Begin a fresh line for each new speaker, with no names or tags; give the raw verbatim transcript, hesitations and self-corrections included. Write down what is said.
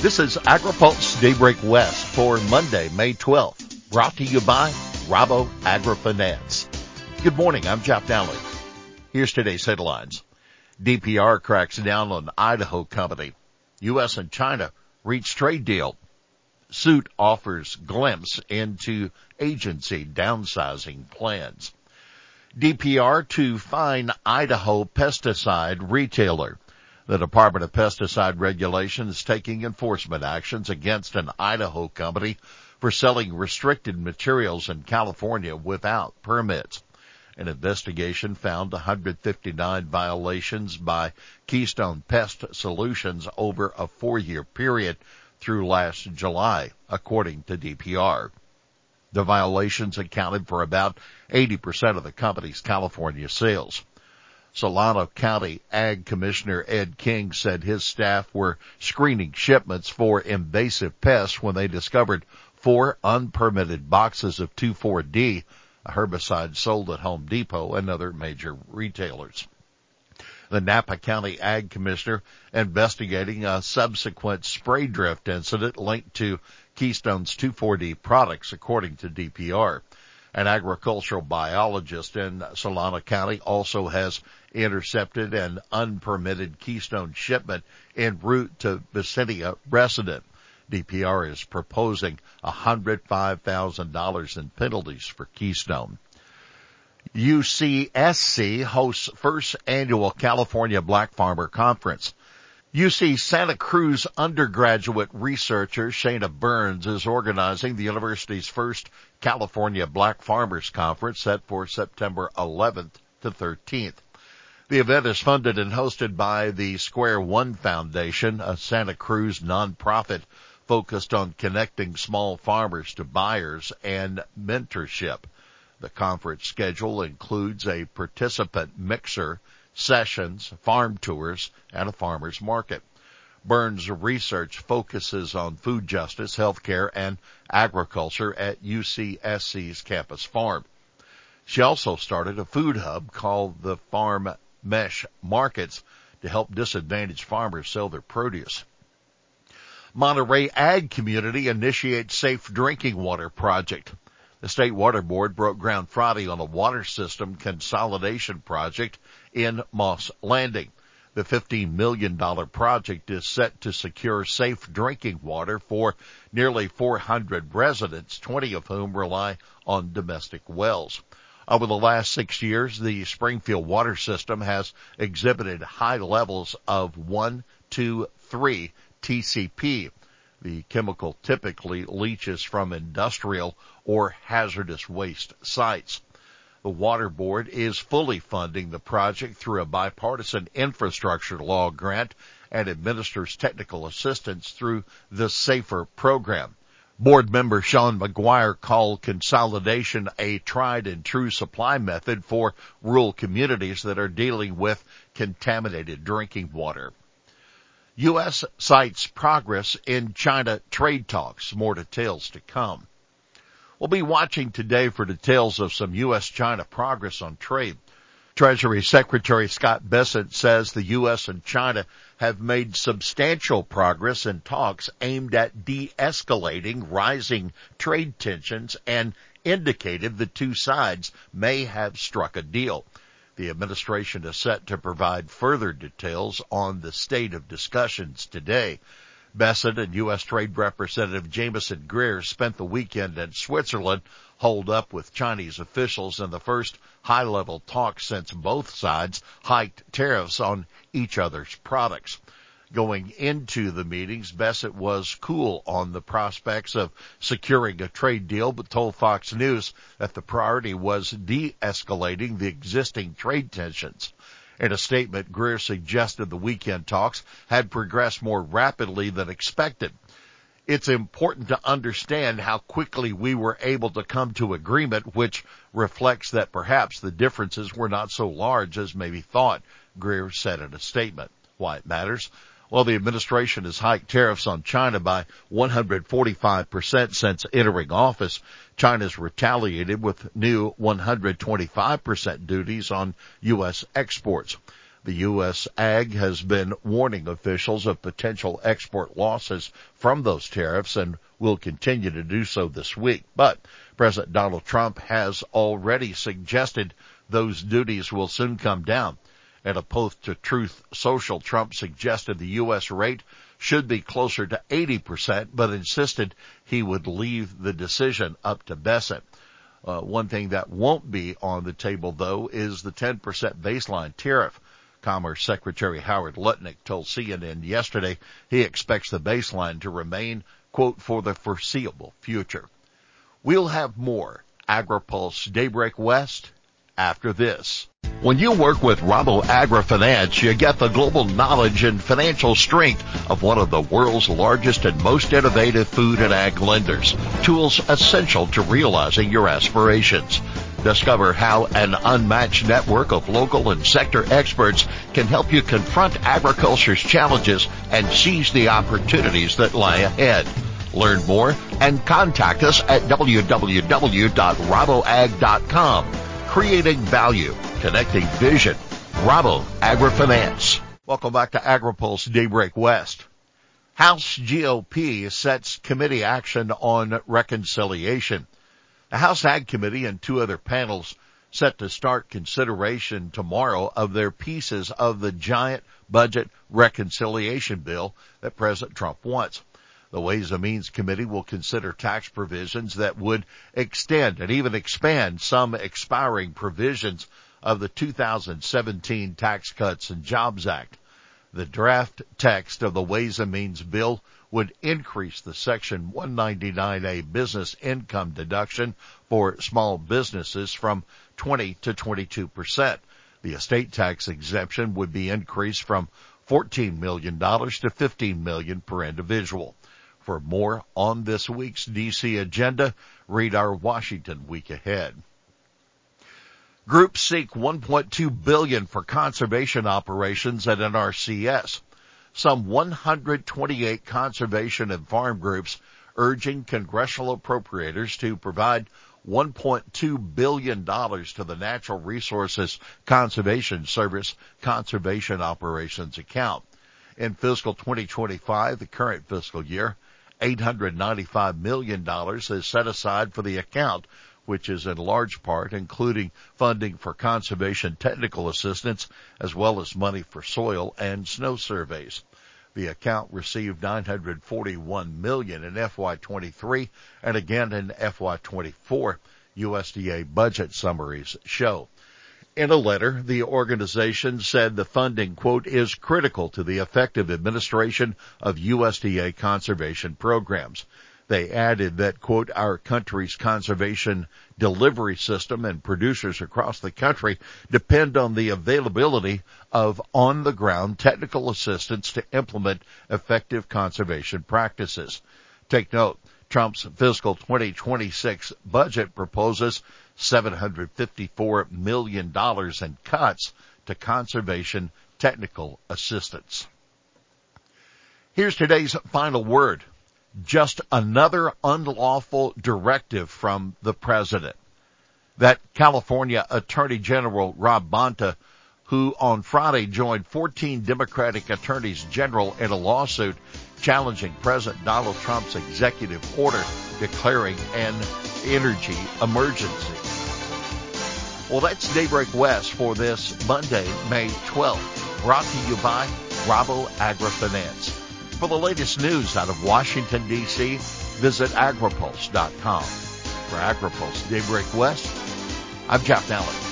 This is AgriPulse Daybreak West for Monday, May twelfth, brought to you by Rabo AgriFinance. Good morning, I'm Jeff Dowling. Here's today's headlines. D P R cracks down on Idaho company. U S and China reach trade deal. Suit offers glimpse into agency downsizing plans. D P R to fine Idaho pesticide retailer. The Department of Pesticide Regulation is taking enforcement actions against an Idaho company for selling restricted materials in California without permits. An investigation found one hundred fifty-nine violations by Keystone Pest Solutions over a four-year period through last July, according to D P R. The violations accounted for about eighty percent of the company's California sales. Solano County Ag Commissioner Ed King said his staff were screening shipments for invasive pests when they discovered four unpermitted boxes of two four D, a herbicide sold at Home Depot and other major retailers. The Napa County Ag Commissioner investigating a subsequent spray drift incident linked to Keystone's two four D products, according to D P R. An agricultural biologist in Solano County also has intercepted an unpermitted Keystone shipment en route to Vicinity resident. D P R is proposing one hundred five thousand dollars in penalties for Keystone. U C S C hosts first annual California Black Farmer Conference. U C Santa Cruz undergraduate researcher Shana Burns is organizing the university's first California Black Farmers Conference set for September eleventh to thirteenth. The event is funded and hosted by the Square One Foundation, a Santa Cruz nonprofit focused on connecting small farmers to buyers and mentorship. The conference schedule includes a participant mixer, sessions, farm tours, and a farmer's market. Burns' research focuses on food justice, healthcare, and agriculture at U C S C's campus farm. She also started a food hub called the Farm Mesh Markets to help disadvantaged farmers sell their produce. Monterey Ag Community initiates Safe Drinking Water Project. The State Water Board broke ground Friday on a water system consolidation project in Moss Landing. The fifteen million dollars project is set to secure safe drinking water for nearly four hundred residents, twenty of whom rely on domestic wells. Over the last six years, the Springfield water system has exhibited high levels of one, two, three T C P. The chemical typically leaches from industrial or hazardous waste sites. The Water Board is fully funding the project through a bipartisan infrastructure law grant and administers technical assistance through the SAFER program. Board member Sean McGuire called consolidation a tried and true supply method for rural communities that are dealing with contaminated drinking water. U S cites progress in China trade talks. More details to come. We'll be watching today for details of some U S China progress on trade. Treasury Secretary Scott Bessent says the U S and China have made substantial progress in talks aimed at de-escalating rising trade tensions and indicated the two sides may have struck a deal. The administration is set to provide further details on the state of discussions today. Bessent and U S Trade Representative Jameson Greer spent the weekend in Switzerland, holed up with Chinese officials in the first high-level talks since both sides hiked tariffs on each other's products. Going into the meetings, Bessent was cool on the prospects of securing a trade deal, but told Fox News that the priority was de-escalating the existing trade tensions. In a statement, Greer suggested the weekend talks had progressed more rapidly than expected. It's important to understand how quickly we were able to come to agreement, which reflects that perhaps the differences were not so large as maybe thought, Greer said in a statement. Why it matters? Well, the administration has hiked tariffs on China by one hundred forty-five percent since entering office. China's retaliated with new one hundred twenty-five percent duties on U S exports. The U S Ag has been warning officials of potential export losses from those tariffs and will continue to do so this week. But President Donald Trump has already suggested those duties will soon come down. At a post to Truth Social, Trump suggested the U S rate should be closer to eighty percent, but insisted he would leave the decision up to Bessent. Uh, one thing that won't be on the table, though, is the ten percent baseline tariff. Commerce Secretary Howard Lutnick told C N N yesterday he expects the baseline to remain, quote, for the foreseeable future. We'll have more AgriPulse Daybreak West after this. When you work with Rabo AgriFinance, you get the global knowledge and financial strength of one of the world's largest and most innovative food and ag lenders. Tools essential to realizing your aspirations. Discover how an unmatched network of local and sector experts can help you confront agriculture's challenges and seize the opportunities that lie ahead. Learn more and contact us at w w w dot rabo ag dot com. Creating value, connecting vision. Rabo AgriFinance. Welcome back to AgriPulse Daybreak West. House G O P sets committee action on reconciliation. The House Ag Committee and two other panels set to start consideration tomorrow of their pieces of the giant budget reconciliation bill that President Trump wants. The Ways and Means Committee will consider tax provisions that would extend and even expand some expiring provisions of the two thousand seventeen Tax Cuts and Jobs Act. The draft text of the Ways and Means bill would increase the Section one ninety-nine A business income deduction for small businesses from twenty to twenty-two percent. The estate tax exemption would be increased from fourteen million dollars to fifteen million dollars per individual. For more on this week's D C agenda, read our Washington Week Ahead. Groups seek one point two billion dollars for conservation operations at N R C S. Some one hundred twenty-eight conservation and farm groups urging congressional appropriators to provide one point two billion dollars to the Natural Resources Conservation Service Conservation Operations account. In fiscal twenty twenty-five, the current fiscal year, eight hundred ninety-five million dollars is set aside for the account, which is in large part including funding for conservation technical assistance as well as money for soil and snow surveys. The account received nine hundred forty-one million dollars in F Y twenty-three and again in F Y twenty-four, U S D A budget summaries show. In a letter, the organization said the funding, quote, is critical to the effective administration of U S D A conservation programs. They added that, quote, our country's conservation delivery system and producers across the country depend on the availability of on-the-ground technical assistance to implement effective conservation practices. Take note, Trump's fiscal twenty twenty-six budget proposes seven hundred fifty-four million dollars in cuts to conservation technical assistance. Here's today's final word. Just another unlawful directive from the president. That California Attorney General Rob Bonta, who on Friday joined fourteen Democratic attorneys general in a lawsuit challenging President Donald Trump's executive order declaring an energy emergency. Well, that's Daybreak West for this Monday, May twelfth, brought to you by Rabo AgriFinance. For the latest news out of Washington, D C, visit agripulse dot com. For AgriPulse Daybreak West, I'm Jeff Allen.